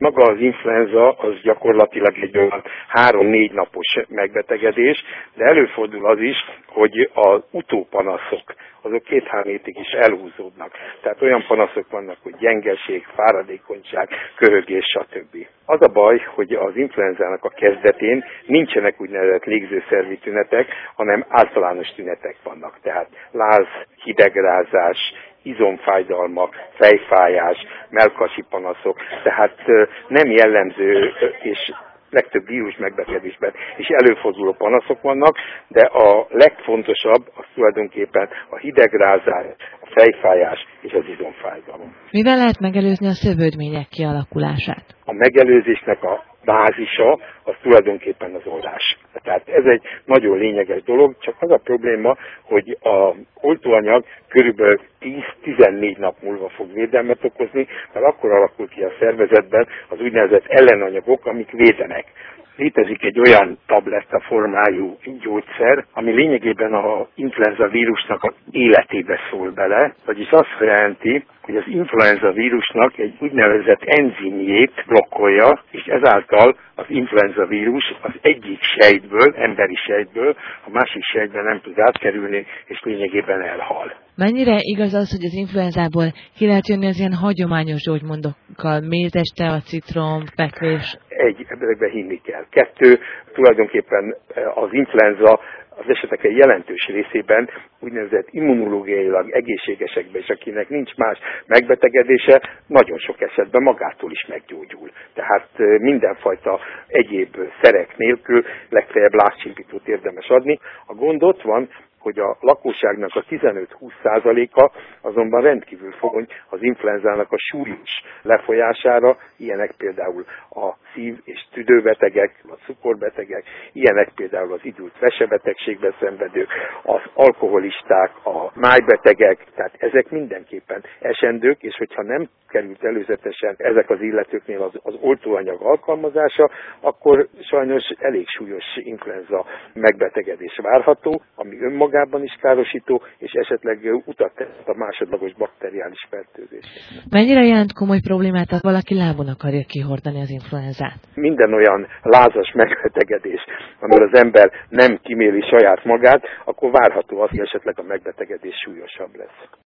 Maga az influenza az gyakorlatilag egy olyan 3-4 napos megbetegedés, de előfordul az is, hogy az utópanaszok, azok 2-3 hétig is elhúzódnak. Tehát olyan panaszok vannak, hogy gyengeség, fáradékonyság, köhögés, stb. Az a baj, hogy az influenzának a kezdetén nincsenek úgynevezett légzőszervi tünetek, hanem általános tünetek vannak. Tehát láz, hidegrázás, izomfájdalmak, fejfájás, mellkasi panaszok, tehát nem jellemző és legtöbb vírus megbetegedésben is előforduló panaszok vannak, de a legfontosabb az tulajdonképpen a hidegrázás, a fejfájás és az izomfájdalom. Mivel lehet megelőzni a szövődmények kialakulását? A megelőzésnek a bázisa az tulajdonképpen az oltás. Tehát ez egy nagyon lényeges dolog, csak az a probléma, hogy az oltóanyag körülbelül 10-14 nap múlva fog védelmet okozni, mert akkor alakul ki a szervezetben az úgynevezett ellenanyagok, amik védenek. Létezik egy olyan tabletta formájú gyógyszer, ami lényegében az influenza vírusnak az életébe szól bele, vagyis azt jelenti, hogy az influenza vírusnak egy úgynevezett enzimjét blokkolja, és ezáltal az influenza vírus az egyik sejtből, emberi sejtből, a másik sejtben nem tud átkerülni, és lényegében elhal. Mennyire igaz az, hogy az influenzából ki lehet jönni az ilyen hagyományos gyógymondokkal, mézeste, a citrom, fekvés? Ebben hinni kell. 2, tulajdonképpen az influenza az esetek egy jelentős részében úgynevezett immunológiailag egészségesekben, és akinek nincs más megbetegedése, nagyon sok esetben magától is meggyógyul. Tehát mindenfajta egyéb szerek nélkül legfeljebb lázcsillapítót érdemes adni. A gond ott van, hogy a lakosságnak a 15-20%-a azonban rendkívül fogony az influenzának a súlyos lefolyására, ilyenek például a szív- és tüdőbetegek, a cukorbetegek, ilyenek például az idült vesebetegségben szenvedők, az alkoholisták, a májbetegek, tehát ezek mindenképpen esendők, és hogyha nem került előzetesen ezek az illetőknél az oltóanyag alkalmazása, akkor sajnos elég súlyos influenza megbetegedés várható, ami önmagában is károsító, és esetleg utat tesz a másodlagos bakteriális fertőzés. Mennyire jelent komoly problémát, ha valaki lábon akarja kihordani az influenzát? Minden olyan lázas megbetegedés, amivel az ember nem kiméli saját magát, akkor várható az, hogy esetleg a megbetegedés súlyosabb lesz.